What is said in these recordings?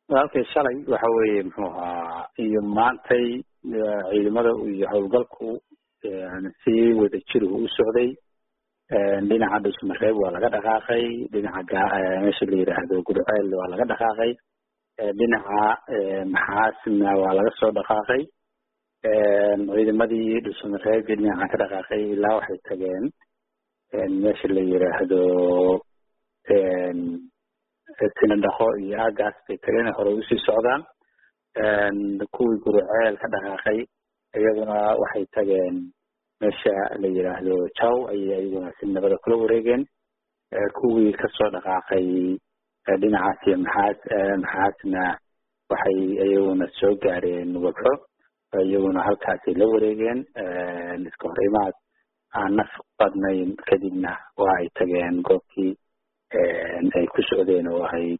halkay shalay waxa weeye muxuu ahaa iyo maantay ciidamada iyo howlgalku si wada jir u socday dhinaca Dhuusamareeb waa laga dhaqaaqay dhinaca meesha la yiraahdo Gurceel waa laga dhaqaaqay dhinaca Maxaasna waa laga soo dhaqaaqay ciidamadii Dhuusamareeb dhinaca ka dhaqaaqay ilaa waxay tageen meesha la yiraahdo sinadaqo iyo aagaas bay tageen hore u sii socdaan kuwii Gurceel ka dhaqaaqay iyaguna waxay tageen meesha la yiraahdo Jaw ayaguna si nabada kula wareegeen kuwii ka soo dhaqaaqay dhinacaasi Maxaasna waxay ayaguna soo gaareen Wabxo ayaguna halkaasi la wareegeen iska horimaad aan naf badnayn kadibna waa ay tageen goobtii ay ku socdeen oo ahayd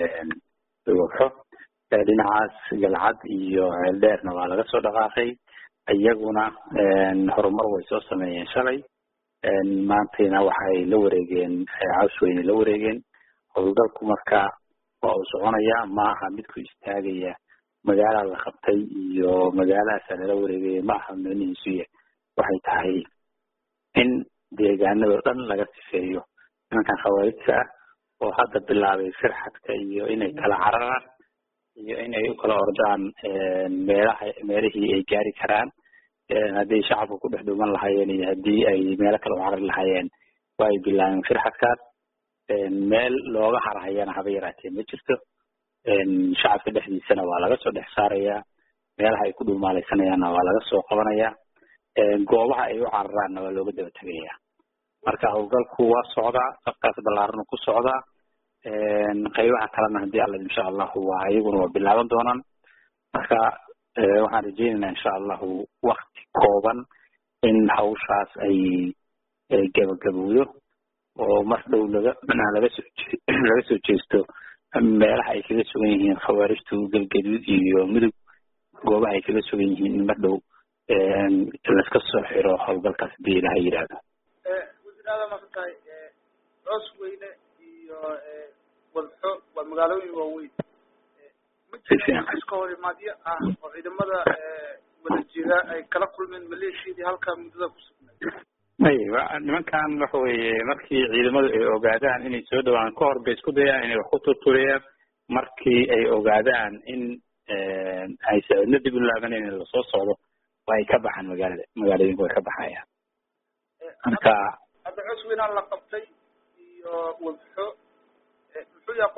Wabxo dhinacaas Galcad iyo Ceeldheerna waa laga soo dhaqaaqay iyaguna horumar way soo sameeyeen shalay maantayna waxay la wareegeen Cawsweyne la wareegeen howlgalku marka waa uu soconaya ma aha mid ku istaagaya magaalada la qabtay iyo magaaladaas la wareegay ma aha meenihiisu waxay tahay in deegaanada dhan laga sifeeyo nimankan khawaarijta oo hadda bilaabay firxadka iyo inay kala cararaan iyo inay u kala ordaan meelihii ay gaari karaan haddii shacabku ku dhex dhuuman lahaayeen iyo haddii ay meelo kale u carari lahaayeen waa ay bilaabeen firxadkaas meel looga harhayana haba yaraatee ma jirto shacabka dhexdiisana waa laga soo dhex saarayaa meelaha ay ku dhuumaaleysanayaanna waa laga soo qabanayaa goobaha ay u cararaanna waa looga daba tegayaa marka howlgalku waa socdaa safkaas ballaarana ku socdaa qaybaha kalena haddii alla insha allahu waa iyaguna waa bilaaban doonaan marka waxaan rajeynaynaa insha allahu wakti kooban in hawshaas ay gabagabowdo oo mar dhow laga soo jeesto meelaha ay kaga sugan yihiin khawaarijtu Galgaduud iyo Mudug goobaha ay kaga sugan yihiin in mar dhow laska soo xiro howlgalkaas hadii ilaha yidhaahdo wasiirada maanta Cawsweyne iyo Wabxo waa magaalooyin waaweyn ma jiraan iska horimaadyo ah oo ciidamada wadajira ay kala kulmeen maleeshiyadii halkaa muddada ku sugnay nimankan waxa weeye markii ciidamadu ay ogaadaan inay soo dhawaan ka hor bay isku dayaan inay wax ku turturiyaan markii ay ogaadaan in ay sacidna dib u laabaneen in lasoo socdo waa ay ka baxaan magaalooyinka way ka baxayaan marka hadda Cawsweyne la qabtay iyo Wabxo muxuu yahay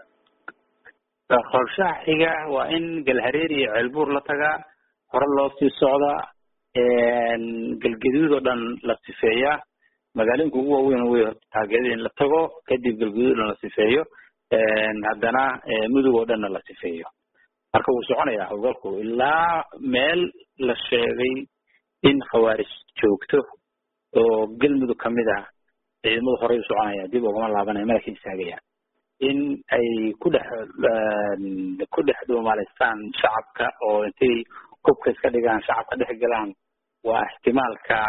qorshaha xiga waa in Galhareer iyo Ceelbuur la tagaa hore loo sii socdaa Galgaduud oo dhan la sifeeyaa magaalooyinka ugu waaweyn way taageerada in la tago kadib Galgaduud oo dhan la sifeeyo haddana Mudug oo dhanna la sifeeyo marka wuu soconayaa howlgalku ilaa meel la sheegay in khawaarij joogto oo Galmudug kamid ah ciidamadu horey u soconaya dib ugama laabanaya meel ka istaagayaan in ay ku dhex dhuumaaleystaan shacabka oo intay hubka iska dhigaan shacabka dhex galaan waa ihtimaalka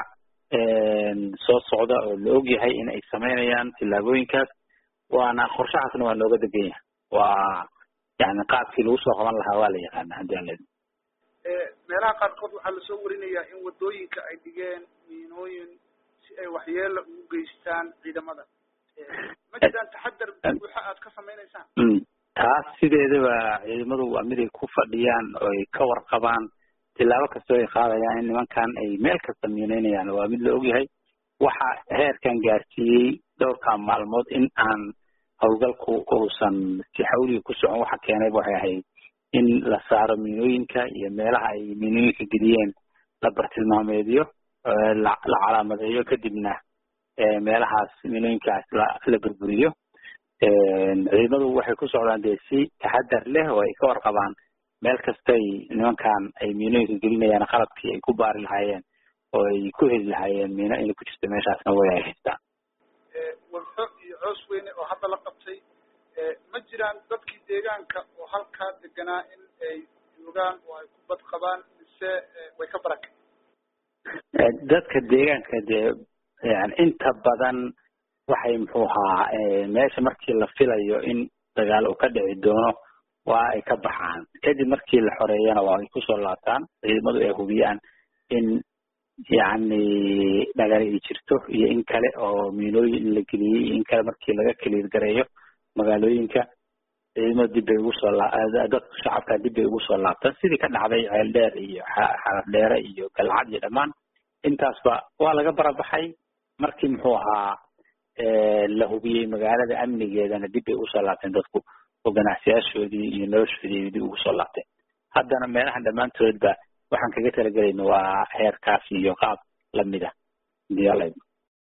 soo socda oo la ogyahay in ay sameynayaan tillaabooyinkaas waana qorshahaasna waa nooga degan yahay waa yani qaabkii lagu soo qaban lahaa waa la yaqaana haddii aan leedahay meelaha qaarkood waxaa lasoo warinayaa in wadooyinka ay dhigeen miinooyin si ay waxyeelo ugu geystaan ciidamada ma jiraan taxadar buuxa aad ka sameynaysaan taas sideedaba ciidamadu waa mid ay ku fadhiyaan oo ay ka warqabaan tilaabo kastoo ay qaadayaan in nimankan ay meel kasta miinaynayaan waa mid la ogyahay waxa heerkan gaarsiiyey dhowrka maalmood in aan howlgalku uusan si xawliga ku socon waxa keenay waxay ahayd in la saaro miinooyinka iyo meelaha ay miinooyinka geliyeen la bartilmaameediyo la calaamadeeyo kadibna meelahaas miinooyinkaas la burburiyo ciidamadu waxay ku socdaan dee si taxadar leh oo ay ka warqabaan meel kastay nimankan ay miinooyinka gelinayaan qalabkii ay ku baari lahaayeen oo ay ku heli lahaayeen miino inay ku jirto meeshaasna way ay haystaan Wabxo iyo Cawsweyne oo hadda la qabtay ma jiraan dadkii deegaanka oo halkaa deganaa in ay joogaan oo ay ku bad qabaan mise way ka barakeen dadka deegaanka dee yani inta badan waxay muxuu ahaa meesha markii la filayo in dagaal uu ka dhici doono waa ay ka baxaan kadib markii la xoreeyana waa ay kusoo laabtaan ciidamadu ay hubiyaan in yacni dhagar ay jirto iyo in kale oo miinooyin la geliyey iyo in kale markii laga kaliir gareeyo magaalooyinka ciidamada dib bay ugu soo dadka shacabka dib bay ugu soo laabtaan sidii ka dhacday Ceeldheer iyo Xaradheere iyo Galcad iyo dhammaan intaasba waa laga barabaxay markii muxuu ahaa la hubiyey magaalada amnigeedana dib bay ugu soo laabteen dadku oo ganacsiyaashoodii iyo noloshoodii dib ugu soo laabteen haddana meelahan dhammaantoodba waxaan kaga talagelayna waa heerkaas iyo qaab lamid ah